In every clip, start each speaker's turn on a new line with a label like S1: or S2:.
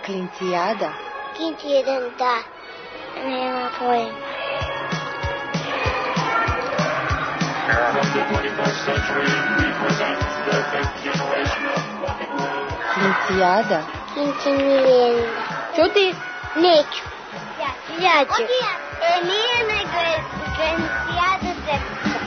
S1: Klincijada?
S2: Klinci jedan, da. Nema pojma.
S1: Klincijada?
S2: Klinci Milijenda.
S1: Čuti?
S2: Neću. Ja ću. Nije nego je Klincijada Zepka.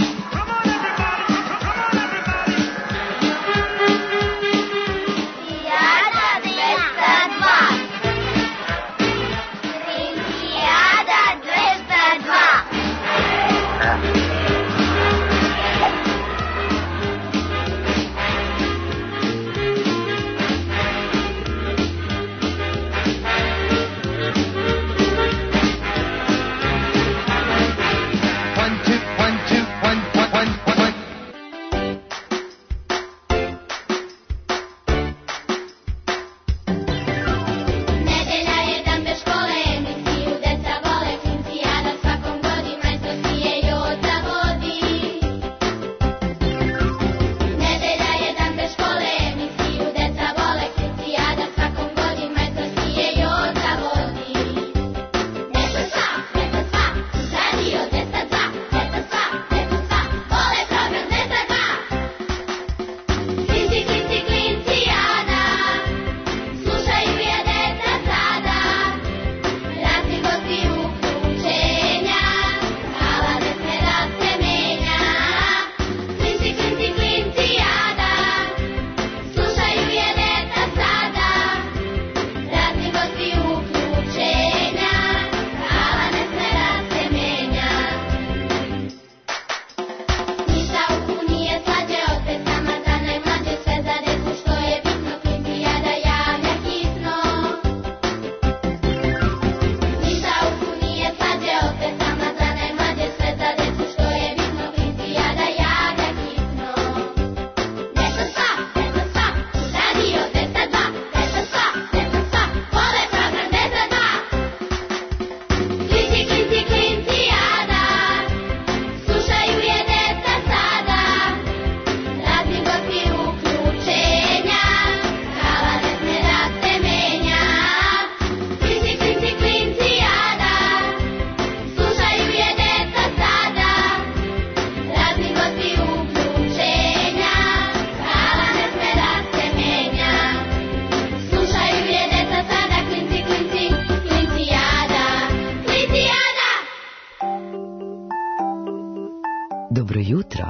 S3: Dobro jutro.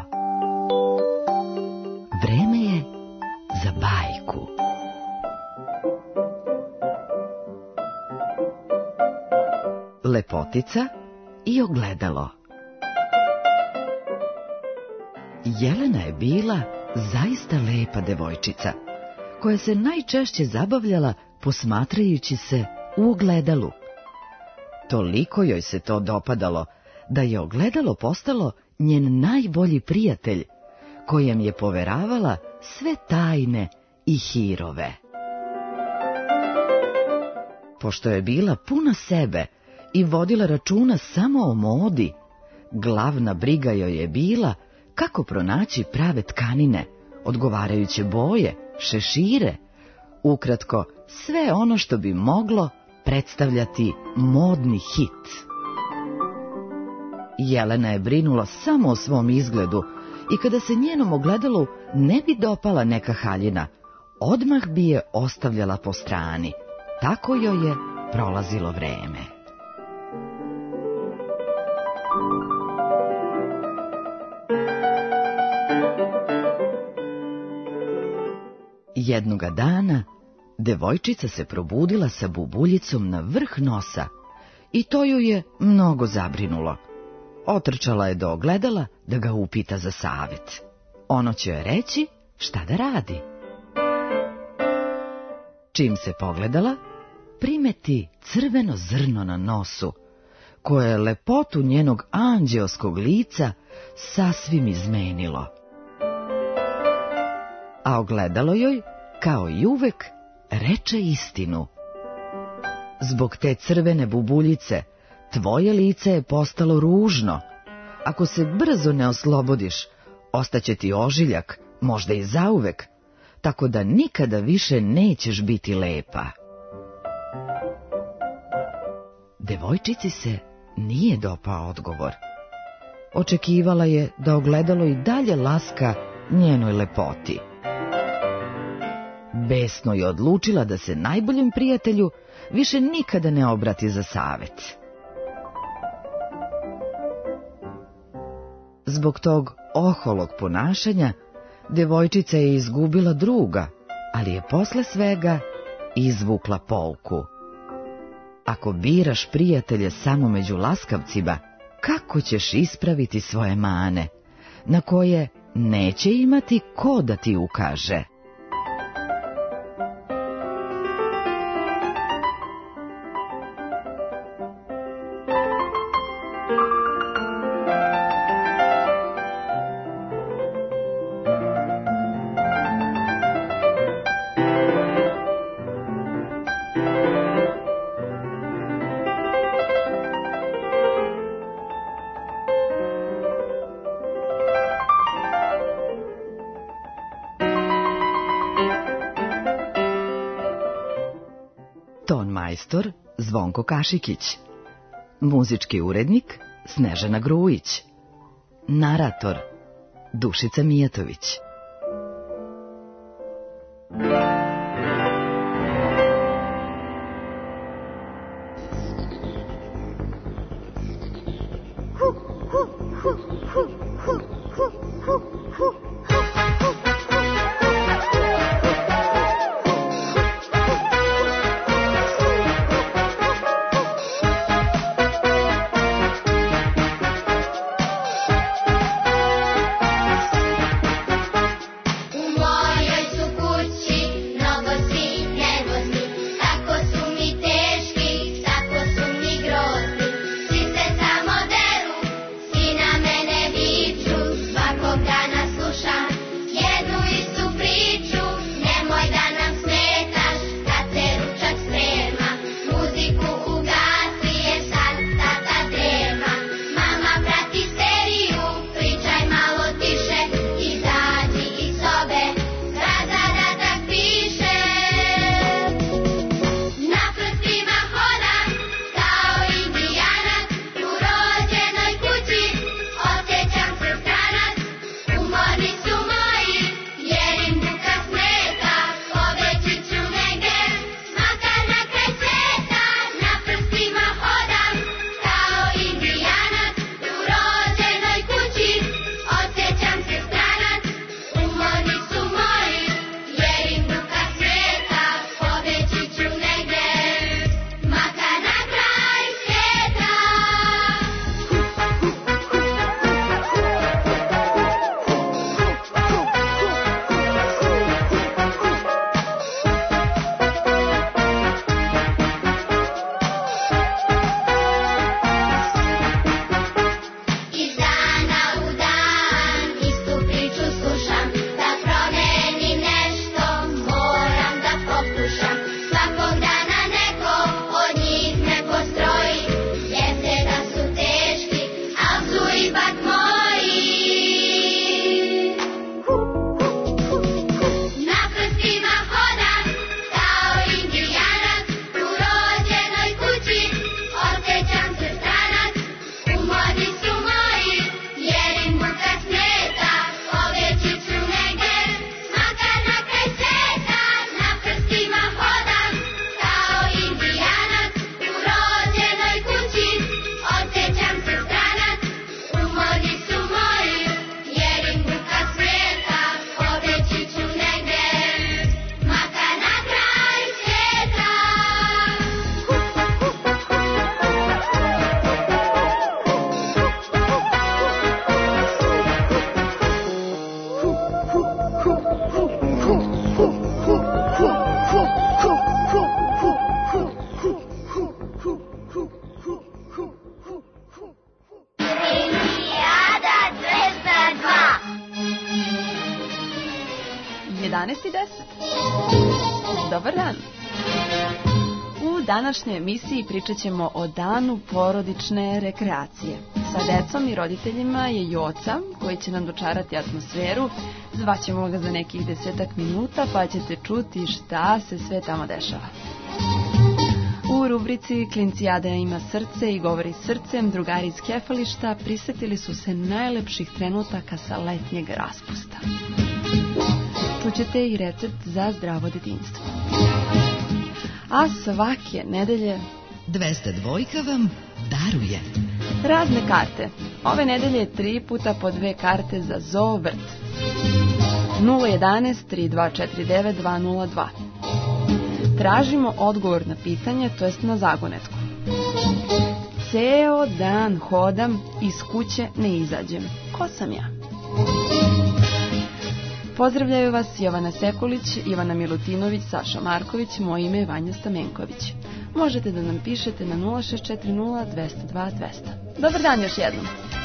S3: Vreme je za bajku. Lepotica i ogledalo. Jelena je bila zaista lepa devojčica, koja se najčešće zabavljala posmatrajući se u ogledalu. Toliko joj se to dopadalo, da je ogledalo postalo njen najbolji prijatelj, kojem je poveravala sve tajne i hirove. Pošto je bila puna sebe i vodila računa samo o modi, glavna briga joj je bila kako pronaći prave tkanine, odgovarajuće boje, šešire, ukratko sve ono što bi moglo predstavljati modni hit. Jelena je brinula samo o svom izgledu i kada se njenom ogledalu ne bi dopala neka haljina, odmah bi je ostavljala po strani. Tako joj je prolazilo vreme. Jednoga dana, devojčica se probudila sa bubuljicom na vrh nosa i to ju je mnogo zabrinulo. Otrčala je do ogledala da ga upita za savjet. Ono će joj reći šta da radi. Čim se pogledala, primeti crveno zrno na nosu, koje je lepotu njenog anđeoskog lica sasvim izmenilo. A ogledalo joj, kao i uvek, reče istinu. Zbog te crvene bubuljice, tvoje lice je postalo ružno. Ako se brzo ne oslobodiš, ostaće ti ožiljak, možda i zauvek, tako da nikada više nećeš biti lepa. devojčici se nije dopao odgovor. Očekivala je da ogledalo i dalje laska njenoj lepoti. Besno je odlučila da se najboljem prijatelju više nikada ne obrati za savet. Zbog tog oholog ponašanja, devojčica je izgubila druga, ali je posle svega izvukla pouku. Ako biraš prijatelje samo među laskavcima, kako ćeš ispraviti svoje mane, na koje neće imati ko da ti ukaže? Tonmajstor Zvonko Kašikić, muzički urednik Snežana Grujić, narator Dušica Mijatović.
S4: Dobar dan! U današnjoj emisiji pričat ćemo o danu porodične rekreacije. Sa decom i roditeljima je Joca, koji će nam dočarati atmosferu. Zvaćemo ga za nekih 10 minuta, pa ćete čuti šta se sve tamo dešava. U U rubrici Klincijada ima srce i govori srcem, drugari iz Kefališta prisetili su se najlepših trenutaka sa letnjeg raspusta. Čućete i recept za zdravo detinjstvo. A svake nedelje
S3: 202 vam daruje
S4: razne karte. Ove nedelje 3 puta po 2 karte za Zoo Vrt. 011 3249 202. Tražimo odgovor na pitanje, to jest na zagonetku. Ceo dan hodam, iz kuće ne izađem. Ko sam ja? Pozdravljaju vas Jovana Sekulić, Ivana Milutinović, Saša Marković, moje ime je Vanja Stamenković. Možete da nam pišete na 0640 202 200. Dobar dan još jednom.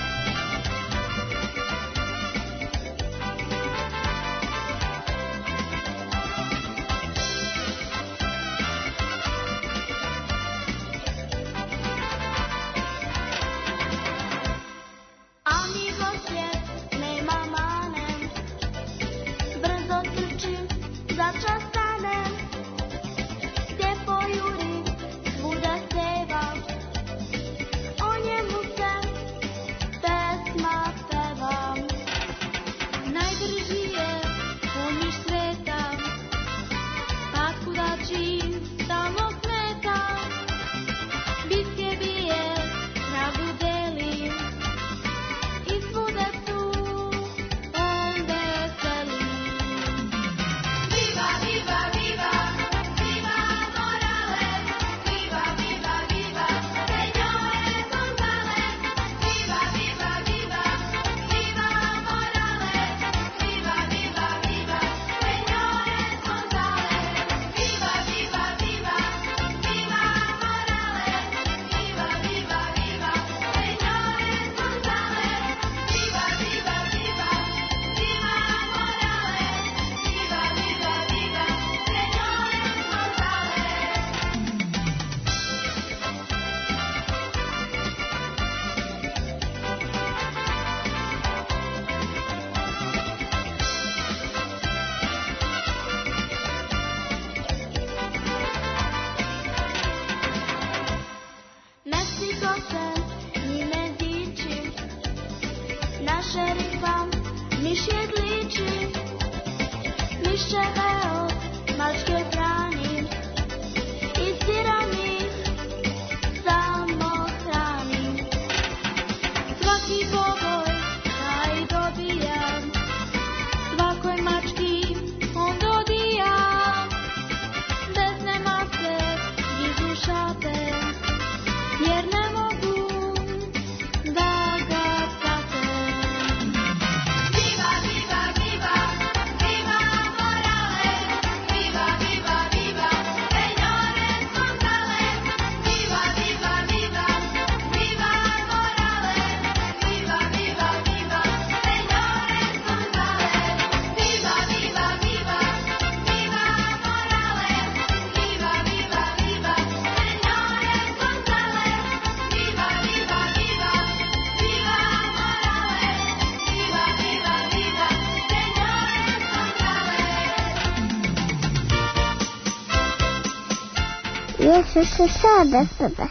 S2: Jesu se sada sada.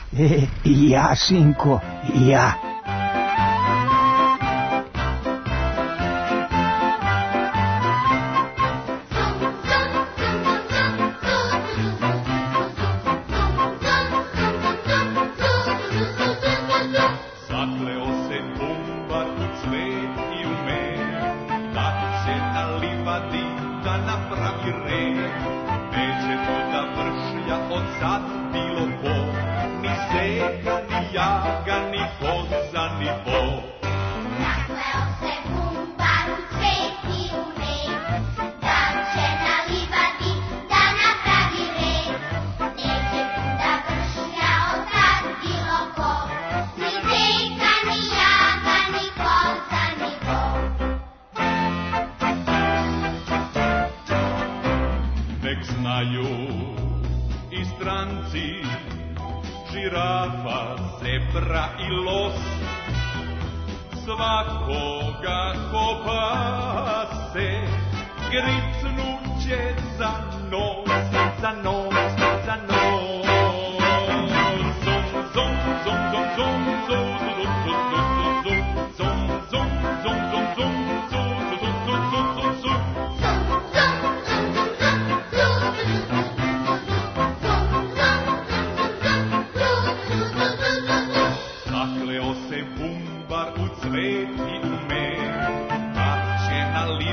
S5: Ja, sinko, ja.
S6: Žirafa, zebra i los, svakoga ko pase, gricnuće za nos, za nos, za nos.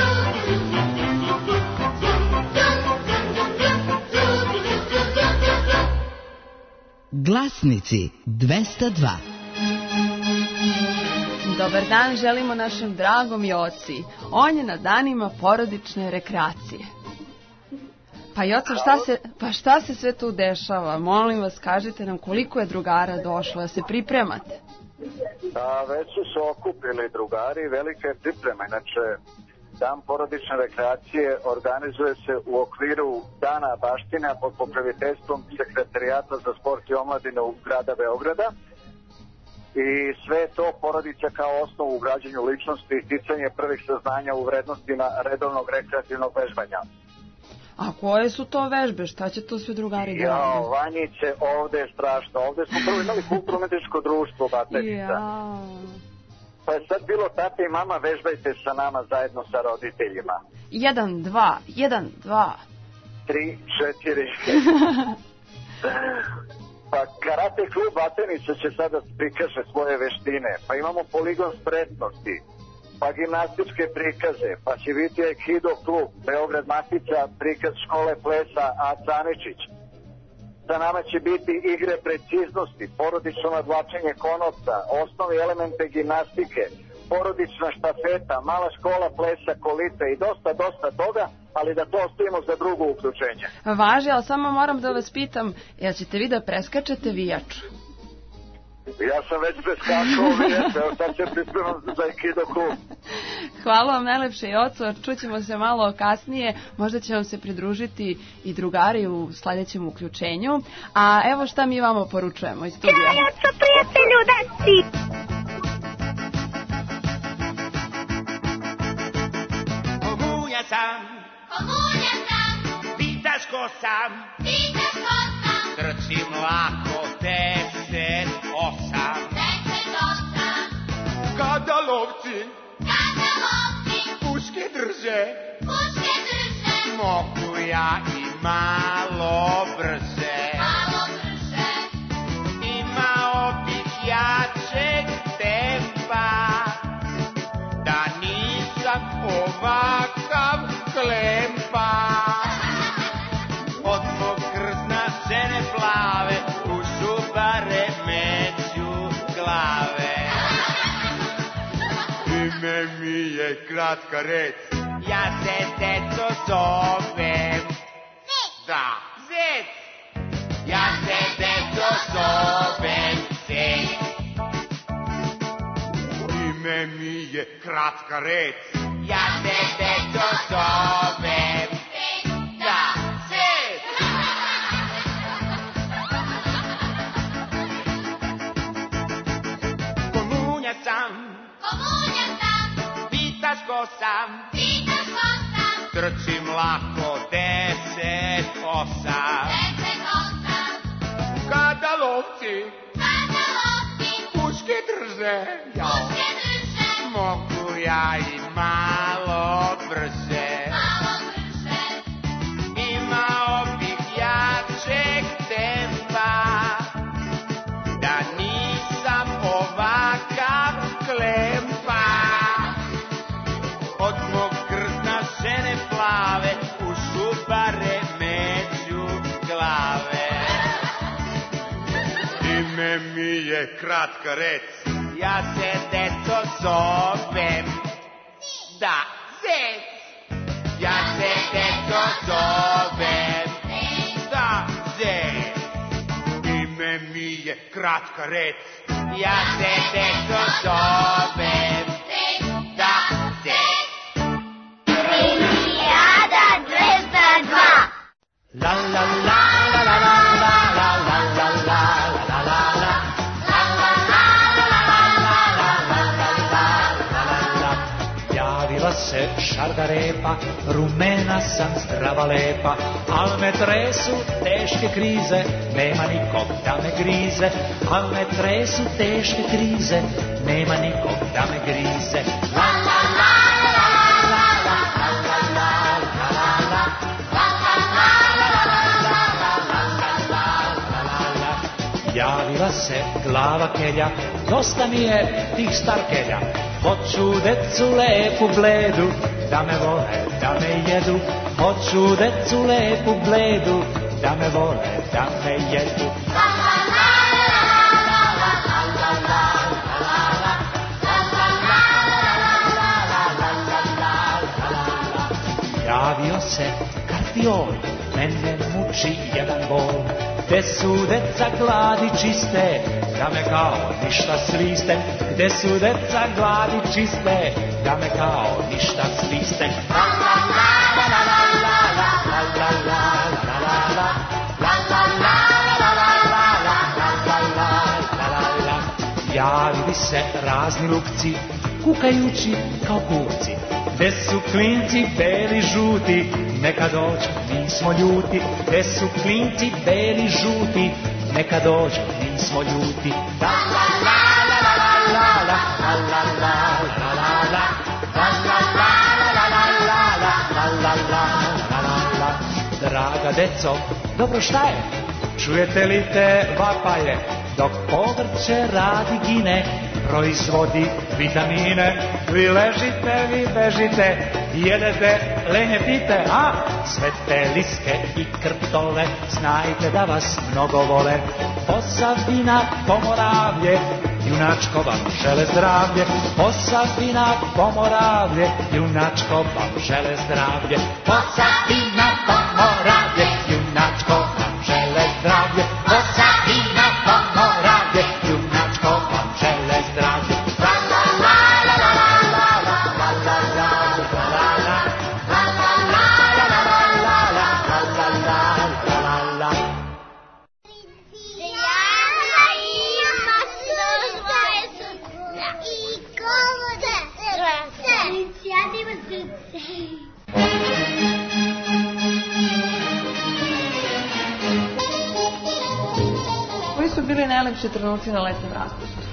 S3: Glasnici 202.
S4: Dobar dan želimo našem dragom Joci. On je na danima porodične rekreacije. Pa Joco, šta se sve tu dešava? Molim vas, kažite nam koliko je drugara došlo, da se pripremate?
S7: Već su se okupili drugari, velika je priprema. Inače, Dan porodične rekreacije organizuje se u okviru Dana baština pod pokroviteljstvom Sekretarijata za sport i omladinu grada Beograda. I sve je to porodica kao osnovu u građenju ličnosti i sticanje prvih saznanja u vrednostima redovnog rekreativnog vežbanja.
S4: A koje su to vežbe? Šta će to sve drugari da rade?
S7: Vanjiće, ovde je strašno. Ovde smo prvo imali kulturno-umetničko društvo Batajnica. Pa je sad bilo tata i mama, vežbajte sa nama zajedno sa roditeljima.
S4: 1, 2, 1, 2.
S7: 3, 4. Pa karate klub Batajnica će sada prikaže svoje veštine. Pa imamo poligon spretnosti. Pa gimnastičke prikaze. Pa će biti Aikido klub Beograd Matica, prikaz škole plesa Aca Aničić. Sa nama će biti igre preciznosti, porodično nadvlačenje konopca, osnovni elemente gimnastike, porodična štafeta, mala škola plesa, kolite i dosta toga, ali da to ostavimo za drugo uključenje.
S4: Važi, ali samo moram da vas pitam, jel ćete vi da preskačete vijaču?
S7: Ja sam već preskakao vijaču, evo sad se pripremam za Aikido klub.
S4: Hvala vam najlepše, Joco, čućemo se malo kasnije, možda će vam se pridružiti i drugari u sledećem uključenju. A evo šta mi vama poručujemo iz studija.
S2: Ja, Joco, prijatelju, da si!
S6: Komunja sam, pitaš ko sam, trčim lako 10, 8. Kada lovci puške drže, mogu ja i malo brže. Imao bih jačeg tempa, da nisam ovakav klempa. Od mog krzna žene plave, u šubare među glave. Ime mi je kratka reč, ja se Zeco zovem. Da, Zec! Ja se Zeco zovem, Zec. Ime mi je kratka reč, ja se Zeco zovem. Da, Zec! Komunja sam, pitaš ko sam, trčim lako 10, 8. Kada lovci puške drže, mogu ja i malo brže. Imao bih jačeg tempa, da nisam ovakav klempa. Od mog krzna žene plave, u šubare među glave. Ime mi je kratka reč, ja se Zeco zovem.
S8: Da, zec. Ja se deco zovem. Da, zec. Ime mi je kratka rec. Ja se deco zovem. Da, zec.
S2: Olimpijada 202.
S8: La la la la la la la la la la la la la.
S9: Javila se šargarepa, rumena sam, zdrava lepa, al me tresu teške krize, nema nikog da me grize, al me tresu teške krize, nema nikog da me grize. La la la la la la la la la la la. Javila se glava kelja, dosta mi je tih starkelja. Hoću decu lepu bledu, da me vole, da me jedu. Hoću decu lepu bledu, da me vole, da me jedu. La la la la la la la la la. Javio se kardiol, mene muči jedan bol. Gde su deca gladi čiste, da me kao ništa sviste. Gde su deca gladi čiste, da me kao ništa sviste. La la la la la la la la la la la la. La la la la la la la la la. Javili se razni lupci, kukajući kao kuvci. Gde su klinci beli žuti, neka dođu, nismo ljuti. Gde su klinci beli žuti, neka dođu, nismo ljuti. La la la la la la la la la la la la. La la la la la la la la la la. Draga deco, dobro šta je? Čujete li te vapaje? Dok povrće radi gine, proizvodi vitamine. Vi ležite, vi bežite, jedete, lenje pite, a sve te liske i krtove, znajte da vas mnogo vole. Posavina, Pomoravlje, junačko vam žele zdravlje. Posavina, Pomoravlje, junačko vam žele zdravlje. Posavina, Pomoravlje, junačko vam žele zdravlje. Posavina, Pomoravlje, junačko vam žele zdravlje. La la la la la la la la la la la la. La la la la la la la la la la la.
S2: Seljaka ima služba i komode. Seljaka ima srce.
S4: Koji su bili najlepši trenuci na letnjem raspustu?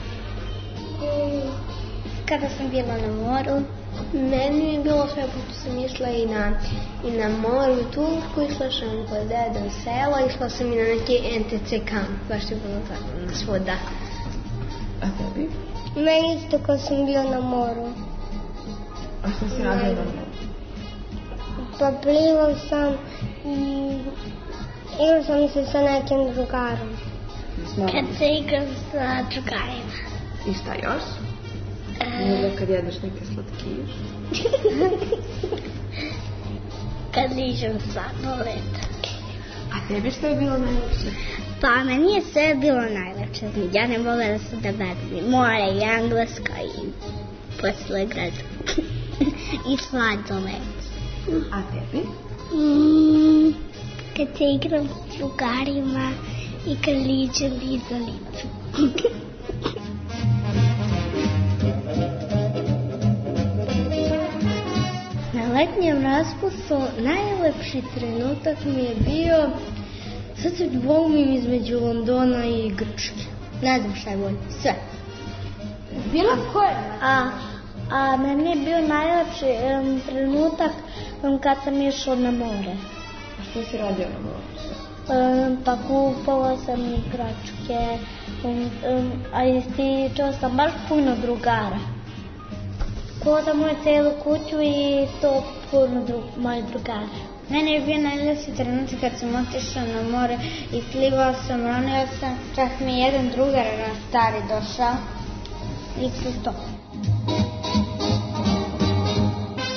S10: Kada sam bila na moru, meni je bilo sve, pošto sam išla i na moru u Tursku, išla sam kod deda u selo, išla sam i na neki NTC kamp, baš je bilo tako, svuda.
S4: A tebi?
S10: Meni isto kad sam bila na moru.
S4: A što si radila na moru?
S10: Pa plivala sam i igrala sam se sa nekim drugarom. Kad se igram sa drugarima.
S4: I šta još? Možda kad jedeš neke slatkiš?
S10: Kad ližem sladoled.
S4: A tebi što je bilo najlepše?
S10: Pa meni je sve bilo najlepše. Ja ne volela sam da gledam more i Engleska i posle gledam. I sladoled.
S4: A tebi?
S10: Kad se igram s drugarima i kad liđem liza licu. Na letnjem raspustu najlepši trenutak mi je bio, sad se dvoumim između Londona i Grčke. Ne znam šta je bolje, sve. Bilo koje? A meni je bio najlepši trenutak kad sam išla na more.
S4: A što si radio na moru?
S10: Pa kupala sam igračke, a ističala sam baš puno drugara. Kupala sam moju celu kuću i to puno moje drugare. Meni je bio najljepši trenutak kad sam otišla na more i plivala sam, ronila sam, čak mi je jedan drugar stari došao i to.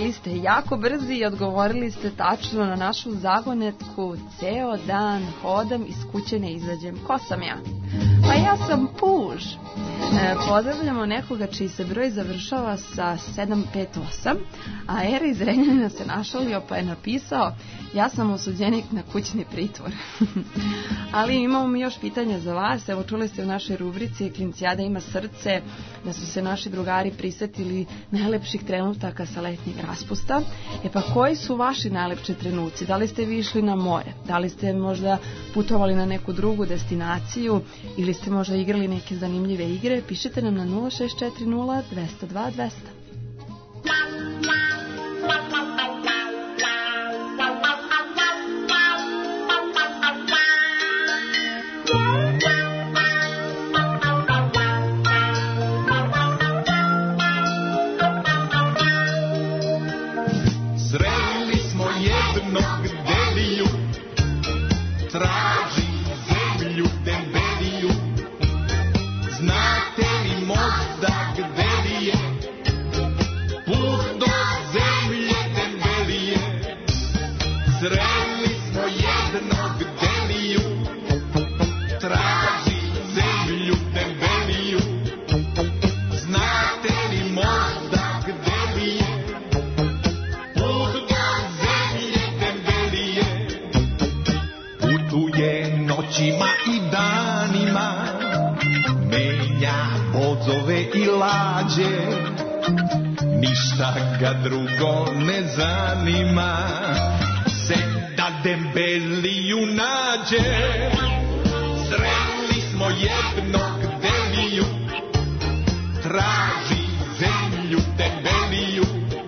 S4: Bili ste jako brzi i odgovorili ste tačno na našu zagonetku. Ceo dan hodam, iz kuće ne izađem. Ko sam ja? Pa ja sam puž. Pozdravljamo nekoga čiji se broj završava sa 758, a Era iz Renjanina se našalio pa je napisao: ja sam osuđenik na kućni pritvor. Ali imamo još pitanja za vas. Evo, čuli ste u našoj rubrici Klincijada ima srce da su se naši drugari prisetili najlepših trenutaka sa letnjeg raspusta. E pa koji su vaši najlepši trenuci? Da li ste vi išli na more? Da li ste možda putovali na neku drugu destinaciju? Ili ste možda igrali neke zanimljive igre? Pišite nam na 0640 202 200.
S6: Sreli smo jednog deliju, traži zemlju dembeliju. Znate li možda gde li je put do zemlje dembelije? Sreli smo jednog deliju, traži zemlju dembeliju. Znate li možda gde li je put do zemlje dembelije? Putuje noćima i danima, menja vozove i lađe, ništa ga drugo ne zanima, se da dembeliju nađe. Sreli smo jednog deliju, traži zemlju dembeliju.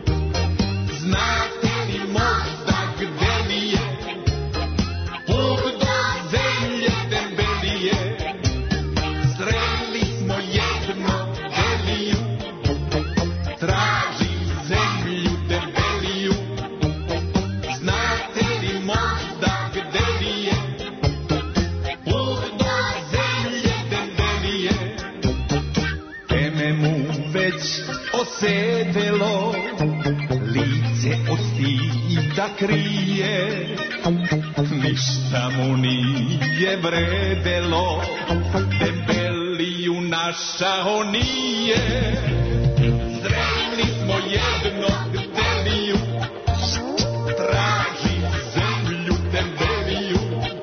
S6: Znate li možda gde li je put do zemlje dembelije? Sreli smo jednog deliju, traži zemlju dembeliju. Znate li možda gde li je put do zemlje dembelije? Teme mu već osedelo, lice od stida krije, ništa mu nije vredelo, dembeliju našao nije. Sreli smo jednog deliju, traži zemlju dembeliju.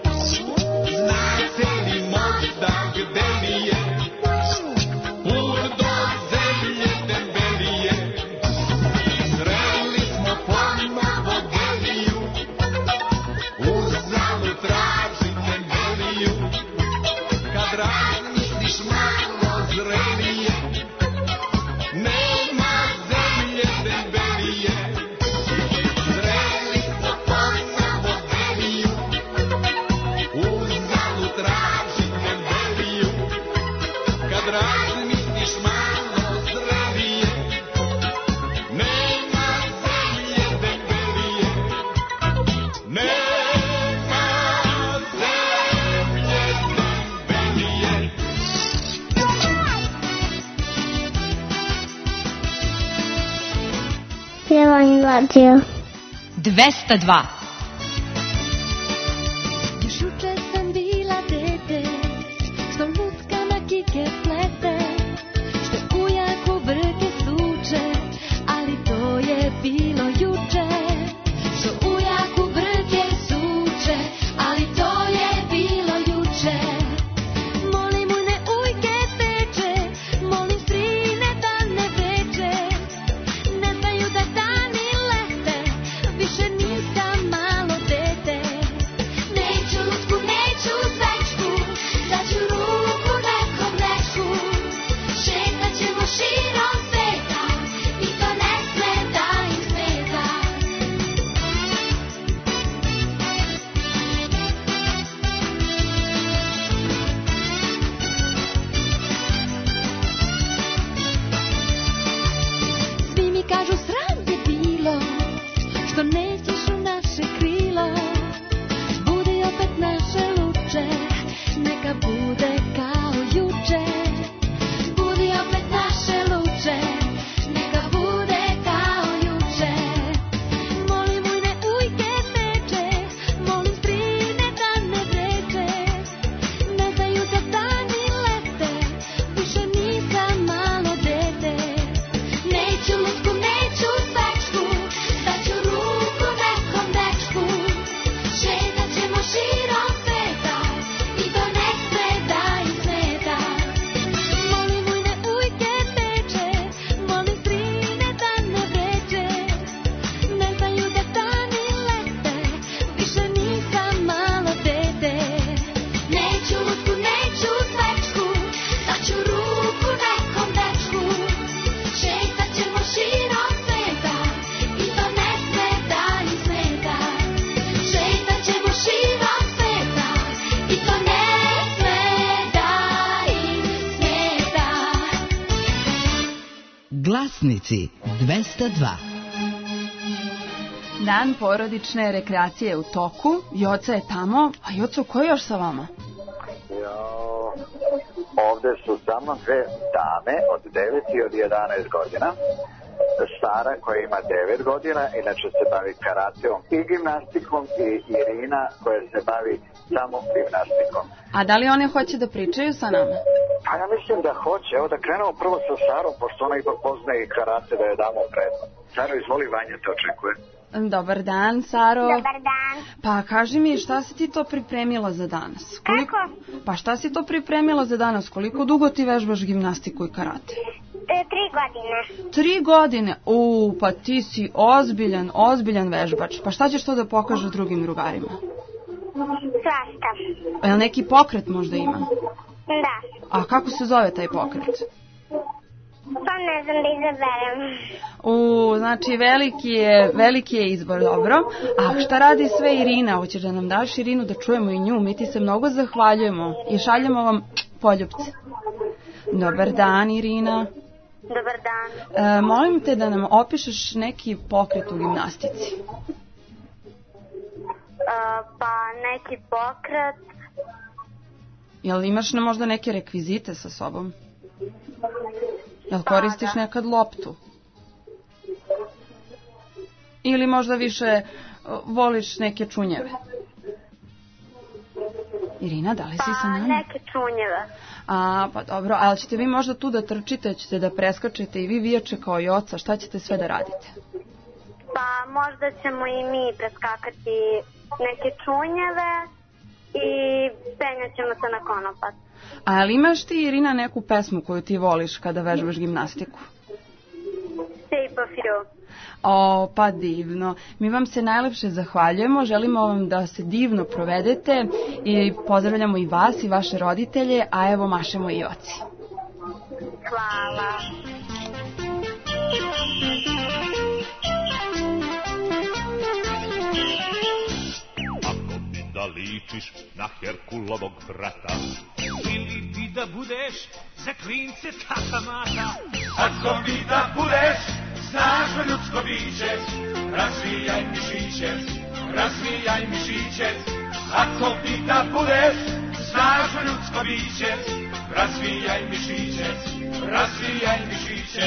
S6: Znate li možda gde li je put do zemlje dembelije? Sreli smo ponovo deliju, uzalud traži dembeliju. Kad razmisliš malo zrelije, nema zemlje dembelije. Sreli smo ponovo deliju, uzalud traži dembeliju. Kad razmisliš malo zrelije, nema zemlje dembelije. Nema zemlje dembelije.
S10: Pjevanje radio.
S11: 202.
S2: Još juče sam bila dete, što lutka na kike plete, što ujak u brke suče, ali to je bilo juče. Što ujak u brke suče, ali to je bilo juče. Molim ujne ujke teče, molim strine da ne veče, ne znaju da dani lete, više nisam
S3: Glasnici 202.
S4: Dan porodične rekreacije je u toku. Joca je tamo. A Joco, ko je još sa vama?
S7: Ovde su samo dve dame od 9 i od 11 godina. Sara koja ima 9 godina, inače se bavi karateom i gimnastikom, i Irina koja se bavi samo gimnastikom.
S4: A da li one hoće da pričaju sa nama?
S7: Pa ja mislim da hoće. Evo da krenemo prvo sa Sarom, pošto ona ipak poznaje i karate, da je damo prednost. Saro, izvoli, Vanja te očekuje.
S4: Dobar dan, Saro.
S2: Dobar dan.
S4: Pa kaži mi, šta si ti to pripremila za danas?
S2: Kako?
S4: Pa šta si to pripremila za danas? Koliko dugo ti vežbaš gimnastiku i karate?
S2: 3 godine.
S4: 3 godine? Pa ti si ozbiljan vežbač. Pa šta ćeš to da pokažeš drugim drugarima?
S2: Svašta.
S4: Jel neki pokret možda ima?
S2: Da.
S4: A kako se zove taj pokret?
S2: Pa ne znam da izaberem.
S4: Znači veliki je izbor, dobro. A šta radi sve Irina? Hoćeš da nam daš Irinu da čujemo i nju? Mi ti se mnogo zahvaljujemo i šaljemo vam poljupce. Dobar dan, Irina.
S2: Dobar dan.
S4: Molim te da nam opišeš neki pokret u gimnastici.
S2: Pa neki pokret.
S4: Jel imaš možda neke rekvizite sa sobom? Jel koristiš nekad loptu? Ili možda više voliš neke čunjeve? Irina, da li si sa nama?
S2: Neke čunjeve.
S4: Pa dobro, ali ćete vi možda tu da trčite, ćete da preskačete i vi vijače kao Joca, šta ćete sve da radite?
S2: Pa možda ćemo i mi preskakati neke čunjeve i penjat ćemo se na konopac.
S4: Ali imaš ti, Irina, neku pesmu koju ti voliš kada vežbaš gimnastiku?
S2: Shape of You.
S4: Pa divno. Mi vam se najlepše zahvaljujemo, želimo vam da se divno provedete i pozdravljamo i vas i vaše roditelje, a evo mašemo i Joci.
S2: Hvala.
S6: Ako bi da ličiš na Herkulovog brata, ili bi da budeš za klince tata mata, ako bi da budeš snažno ljudsko biće, razvijaj mišiće, razvijaj mišiće. Ako bi da budeš snažno ljudsko biće, razvijaj mišiće, razvijaj mišiće.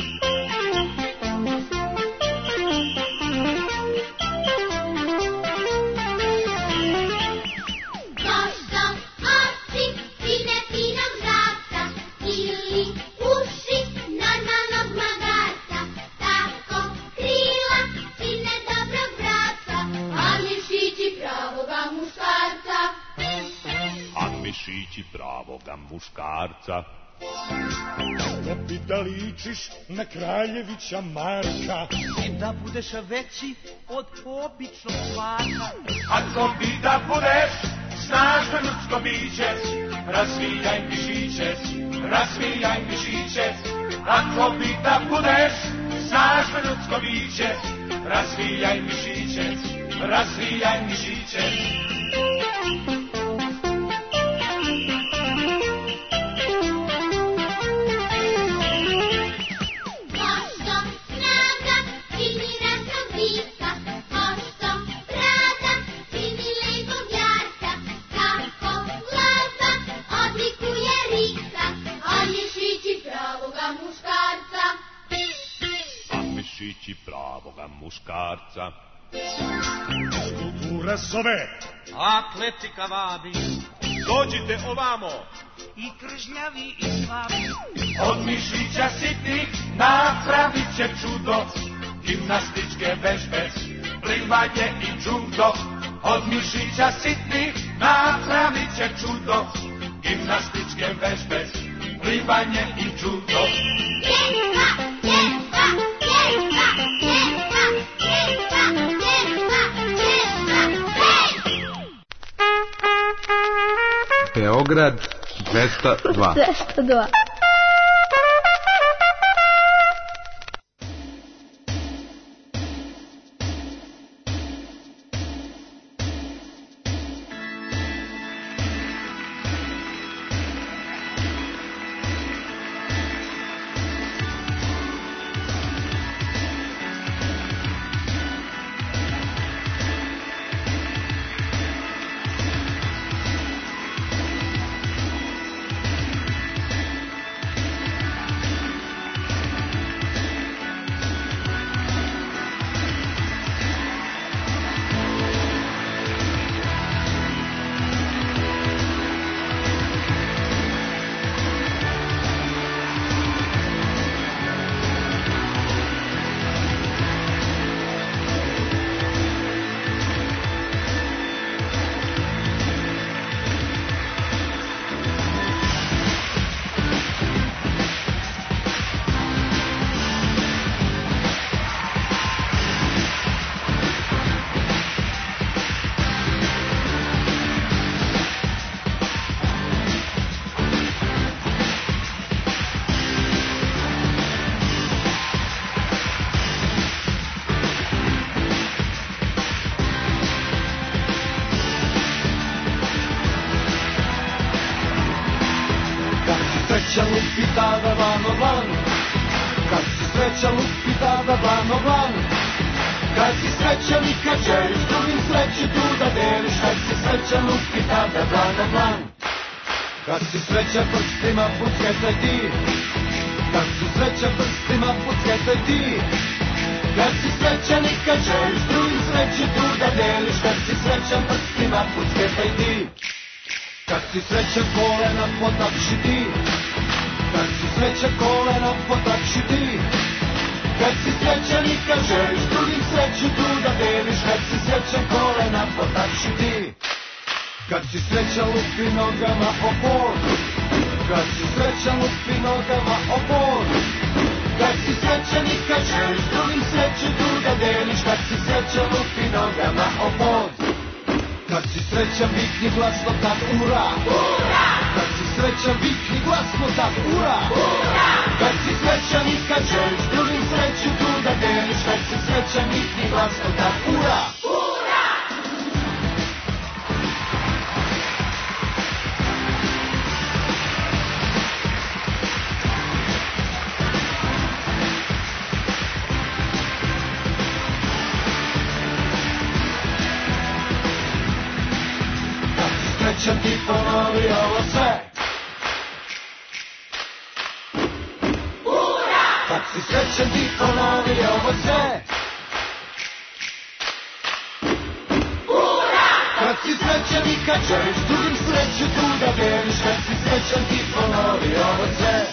S6: Mišići pravoga muškarca.
S12: Kako bi da ličiš na Kraljevića Marka
S9: i da budeš veći od običnog čovjeka.
S6: Ako bi da budeš snažno ljudsko biće, razvijaj mišiće, razvijaj mišiće. Ako bi da budeš snažno ljudsko biće, razvijaj mišiće, razvijaj mišiće. Mišići pravoga muškarca.
S12: Kultura zove,
S9: atletika vabi,
S6: dođite ovamo,
S9: i kržnjavi i slabi.
S6: Od mišića sitnih napravit će čudo, gimnastičke vežbe, plivanje i judo. Od mišića sitnih napravit će čudo, gimnastičke vežbe, plivanje i judo.
S13: Beograd 202.
S10: 202.
S14: sreća lupi tada vano van, kad si sreća lupi tada vano van, kad si srećan i kad želiš drugim sreću tu da deliš, kad si srećan lupi tada vano van, kad si srećan prstima pucketaj ti, kad si srećan prstima pucketaj ti, kad si srećan i kad želiš drugim sreću tu da deliš, kad si srećan prstima pucketaj ti, kad si srećan kolena potapši ti, kad si srećan kolena potapši ti, kad si srećan i kad želiš drugim sreću tu da deliš, kad si srećan kolena potapši ti, kad si srećan lupi nogama o pod, kad si srećan lupi nogama o pod, kad si srećan i kad želiš drugim sreću tu da deliš, kad si srećan lupi nogama o pod, kad si srećan vikni glasno tad ura, ura, kad si srećan vikni glasno tad ura, ura, kad si srećan i kad želiš drugim sreću tu da deliš, kad si srećan vikni glasno tad ura, ura. Srećan ti ponovi ovo sve, ura! Kad si srećan ti ponovi ovo sve, ura! Kad si srećan i kad želiš drugim sreću tu da deliš, kad si srećan ti ponovi ovo sve.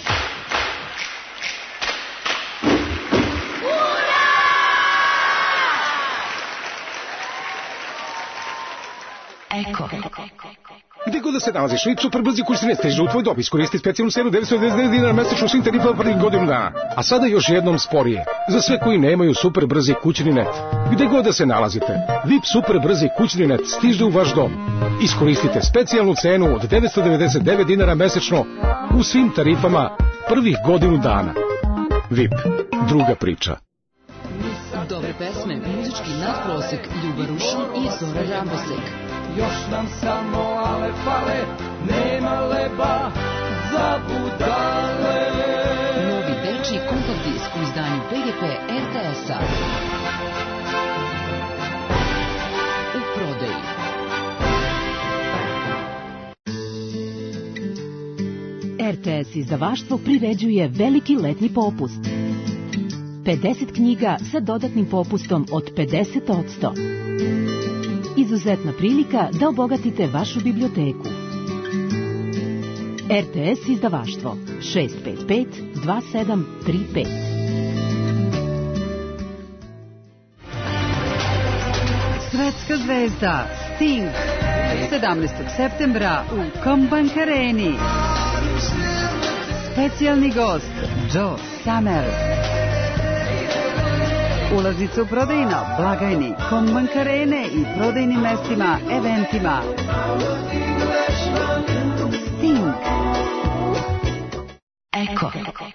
S11: Eko.
S5: Gde god da se nalaziš, Vip super brzi kućne stiže u tvoj dom. Iskoristi specijalnu cenu 999 dinara mesečno svim tarifama prvih godinu dana. A sada još jednom sporije. Za sve koji nemaju super brzi kućni net. Gde god da se nalazite, Vip super brzi kućni net stiže u vaš dom. Iskoristite specijalnu cenu od 999 dinara mesečno u svim tarifama prvih godinu dana. Vip, druga priča.
S3: Dobre pesme, muzički nadprosek, Ljuba Rušin i Zora Rambosek.
S14: Još nam samo ale fale, nema leba za budale.
S3: Novi dečiji kompakt disk u izdanju PGP RTS-a. U prodaji. RTS izdavaštvo priređuje veliki letnji popust. 50 knjiga sa dodatnim popustom od 50%. Izuzetna prilika da obogatite vašu biblioteku. RTS izdavaštvo 655 2735.
S15: Svetska zvezda Sting 17. septembra u Combank Areni. Specijalni gost Joe Summer. Ulaznice u prodaju na blagajni Combank Arene i prodajnim mestima, eventima. Sting.
S11: Eko.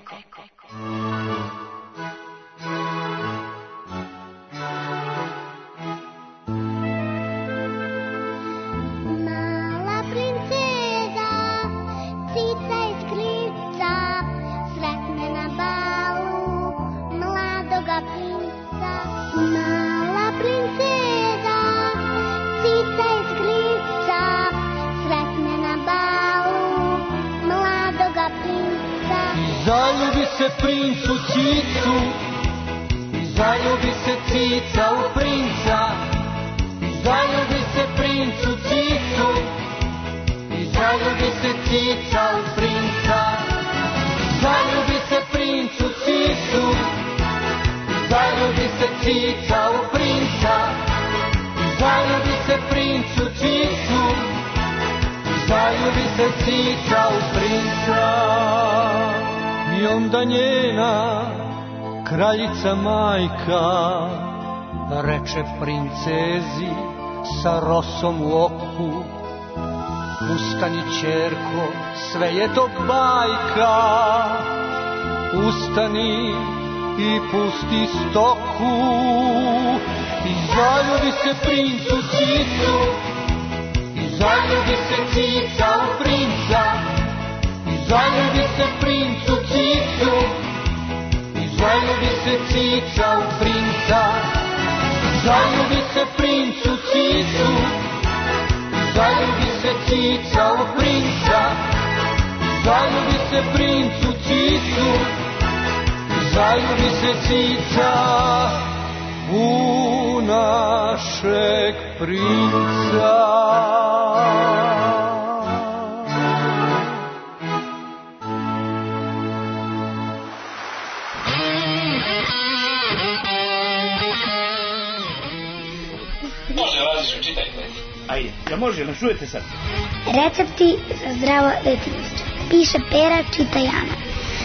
S2: Mala princeza, cica iz klica, sretne na balu mladoga princa. Mala princeza, cica iz klica, sretne na balu mladoga princa.
S14: Zaljubi se princ u cicu, zaljubi se cica u princa. Zaljubi se princ u cicu, zaljubi se cica u princa. Zaljubi se princ u cicu, zaljubi se cica u princa. Zaljubi se princ u cicu, zaljubi se cica u princa. I onda njena kraljica majka reče princezi sa rosom u oku: ustani, ćerko, sve je to bajka. Ustani i pusti stoku. I zaljubi se princ u cicu, i zaljubi se cica u princa. I zaljubi se princ u cicu i zaljubi se cica u princa. Zaljubi se princ u cicu i zaljubi se cica u princa. Zaljubi se princ u cicu i zaljubi se cica u našeg princa.
S9: Može, Laziću, čitaj. Ajde, ja može, ne čujete sad?
S16: Recepti za zdravo detinjstvo. Piše Pera, čita Jana.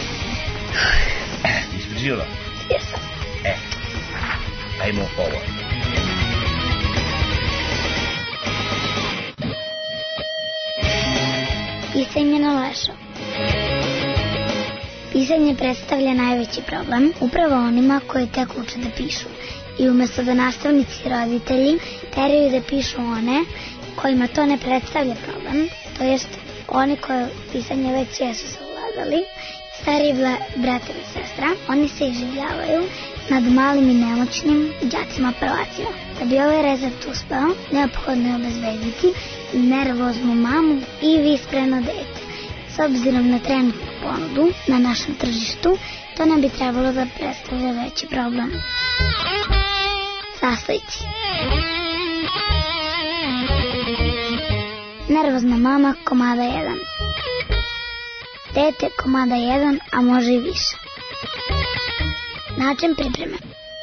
S9: Ispričila?
S16: Jesam.
S9: Ajmo ovo.
S16: Pisanje na lešo. Pisanje predstavlja najveći problem upravo onima koji tek uče da pišu. I umesto da nastavnici i roditelji teraju da pišu one kojima to ne predstavlja problem, to jest oni koji pisanje već jesu savladali, stariji brate i sestra, oni se iživljavaju nad malim i nemoćnim đacima prvacima. Da bi ovaj recept uspeo, neophodno je obezbediti nervoznu mamu i vispreno dete. S obzirom na trenutnu ponudu na našem tržištu, to ne bi trebalo da predstavlja veći problem. Sastojci. Nervozna mama komada 1. Dete komada 1, a može i više. Način pripreme.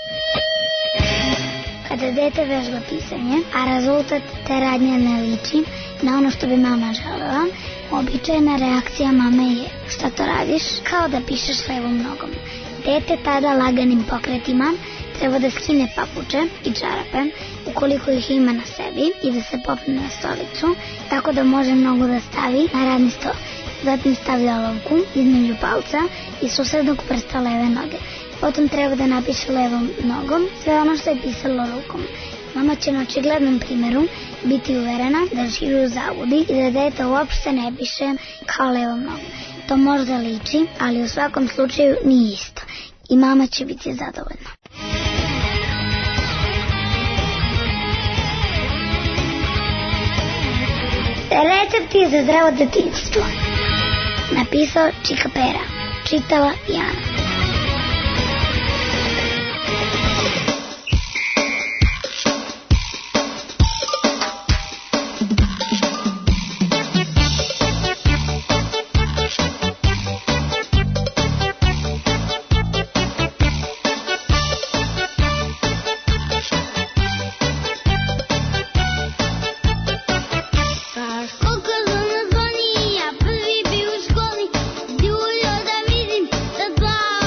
S16: Kada dete vežba pisanje, a rezultat te radnje ne liči na ono što bi mama želela, običajna reakcija mame je: šta to radiš? Kao da pišeš levom nogom. Dete tada laganim pokretima treba da skine papuče i čarape, ukoliko ih ima na sebi, i da se popne na stolicu, tako da može nogu da stavi na radni sto. Zatim stavlja olovku između palca i susednog prsta leve noge. Potom treba da napiše levom nogom sve ono što je pisalo rukom. Mama će na očiglednom primjeru biti uverena da živi u zabludi i da dete uopšte ne piše kao levom nogom. To možda liči, ali u svakom slučaju nije isto. I mama će biti zadovoljna. Recepti za zdravo detinjstvo. Napisao Čika Pera. Čitala Jana.
S2: Prvi bi u školi, Đuljo da vidim, da dva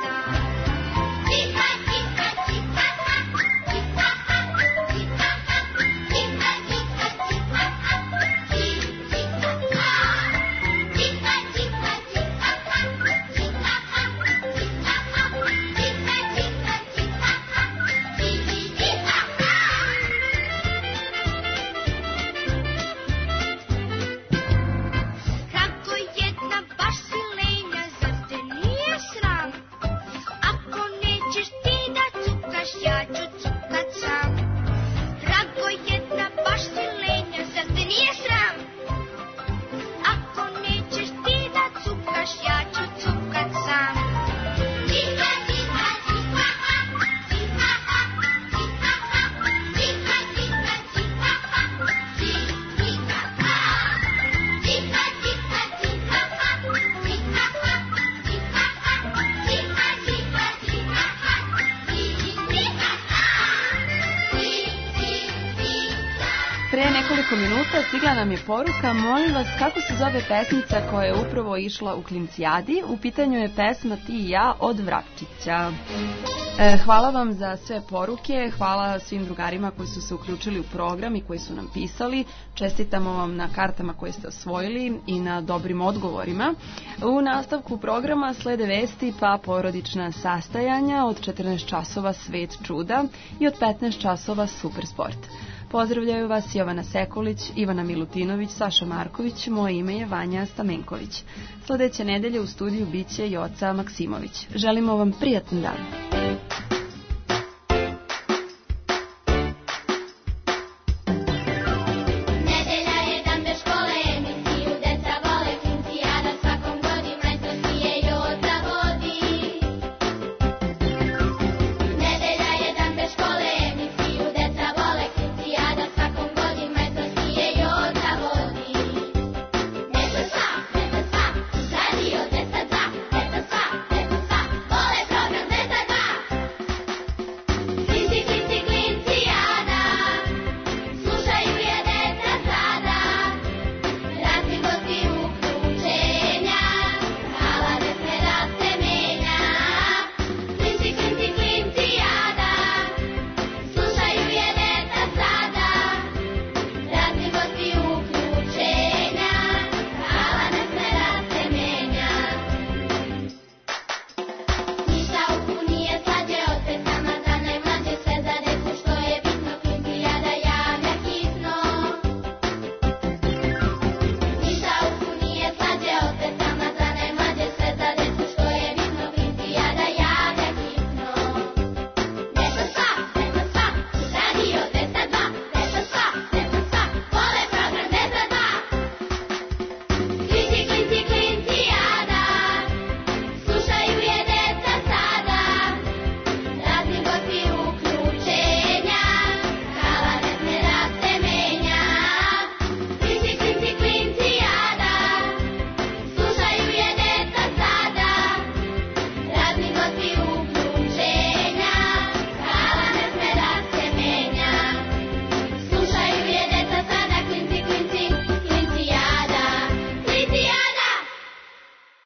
S4: Pre nekoliko minuta stigla nam je poruka, molim vas kako se zove pesmica koja je upravo išla u Klincijadi. U pitanju je pesma Ti i ja od Vrapčića. Hvala vam za sve poruke, hvala svim drugarima koji su se uključili u program i koji su nam pisali. Čestitamo vam na kartama koje ste osvojili i na dobrim odgovorima. U nastavku programa slede vesti pa porodična sastajanja, od 14 časova Svet čuda i od 15 časova Super sport. Pozdravljaju vas Jovana Sekulić, Ivana Milutinović, Saša Marković, moje ime je Vanja Stamenković. Sledeće nedelje u studiju biće Joca Maksimović. Želimo vam prijatan dan.